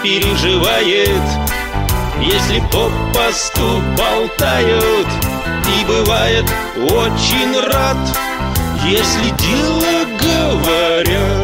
переживает, если попосту болтают. И бывает очень рад, если дело говорят.